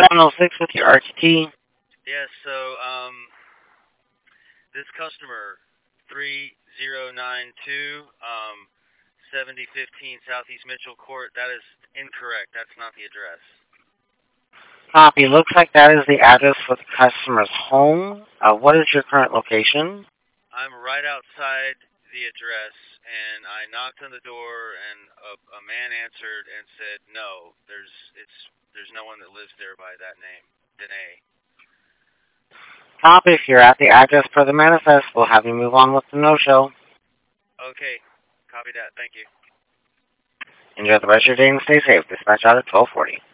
1106 with your RTT. Yes, so, this customer, 3092, 7015 Southeast Mitchell Court, that is incorrect. That's not the address. Copy. Looks like that is the address for the customer's home. What is your current location? I'm right outside the address, and I knocked on the door, and a man answered and said, no, there's no one that lives there by that name, Danae. Copy. If you're at the address for the manifest, we'll have you move on with the no-show. Okay, copy that. Thank you. Enjoy the rest of your day and stay safe. Dispatch out at 1240.